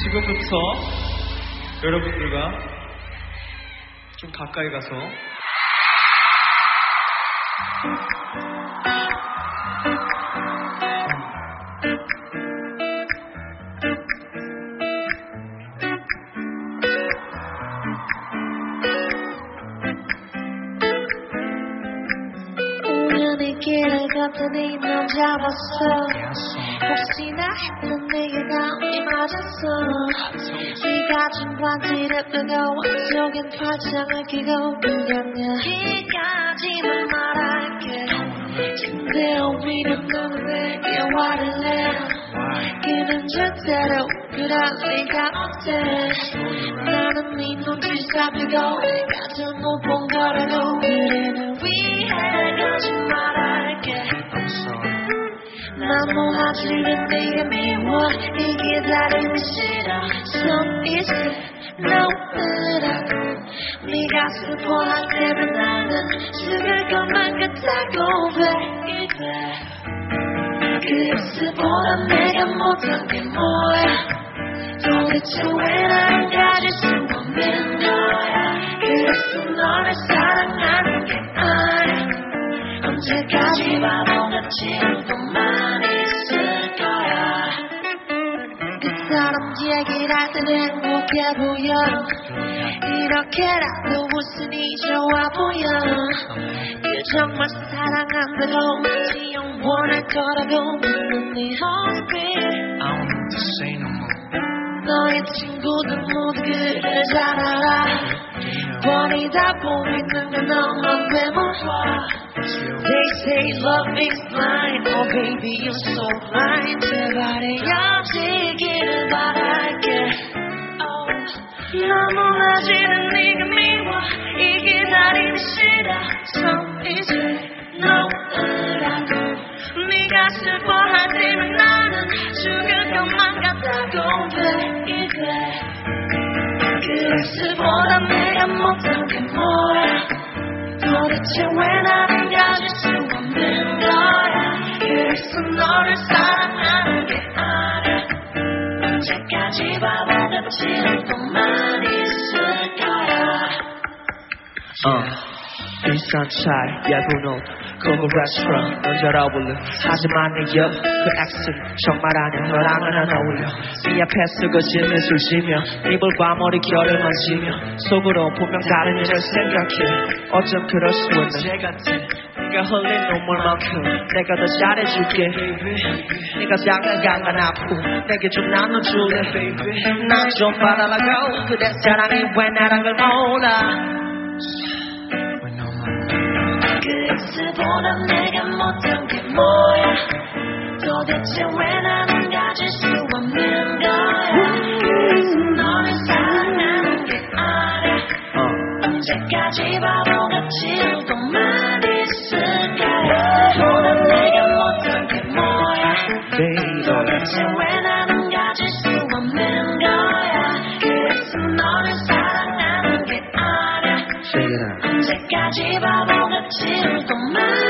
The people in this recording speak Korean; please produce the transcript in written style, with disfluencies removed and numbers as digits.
지금부터 여러분들과 좀 가까이 가서 우연히 길을 걷더니 넌 잡았어 혹시나 했던 내게 마음이 맞았어 네가 준 반지를 빼고 속엔 팔짱을 끼고 그냥 여기까지만 말할게 침대에 위는 누구에게 화를 내 기분 좋대로 그럴 리가 없대 나는 네 눈치 잡히고 내가 좀 못 본 거라고 그래 널 위해 거짓말할게 난 뭐 하지만 네가 미워 이 기다림이 싫어 So easy 너무라고 네가 슬퍼할 때면 나는 죽을 것만 같다고 baby 그것보다 내가 못한 게 뭐야 도대체 왜 날 가질 수 없는 거야 그래서 너를 사랑하는 게 아니야 언제까지 바보같이 웃고만 있을 거야 그 사람 얘기를 할 때는 행복해 보여 이렇게라도 웃으니 좋아 보여 그 정말 사랑한다고 왠지 영원할 거라고 묻는 네 얼굴 I don't need to say no more 너의 친구들 모두 그를 잘 알아 버리다 보이는 건 너만 되물어 They say love is blind Oh baby you're so blind 제발 헤어지기를 바랄게 너무 낮이는 네가 미워 이 기다림이 싫어 So easy 너무라고 네가 슬퍼할 때면 나는 죽을 것만 같다고 baby 그것보다 내가 못한 게 뭐야 도대체 왜 나를 가질 수 없는 거야 그래서 너를 사랑하는 게 아니야 언제까지 바보같이 웃고만 있을 거야 일산 차에 얇은 옷 고급 레스토랑 넌 잘 어울려 하지만 내 옆 그 액센 정말 아냐 너랑은 안 어울려 네 앞에 쓰고 짐을 술지며 입을 봐 머리결을 만지며 속으로 분명 다른 일을 생각해 어쩜 그럴 수 있는 제 같아 네가 흘린 눈물만큼 내가 더 잘해줄게 네가 장난감만 아프고 내게 좀 나눠줄래 난 좀 받아라고 그대 사랑이 왜 나란 걸 몰라 그것보다 내가 못한 게 뭐야 도대체 왜 나는 가질 수 없는 거야 그래서 너를 사랑하는 게 아니야 언제까지 바보같이 웃고만 있을 거야 그것보다 내가 못한 게 뭐야 도대체 왜 나는 가질 수 없는 거야 그래서 너를 사랑하는 게 아니야 언제까지 바보같이 웃고만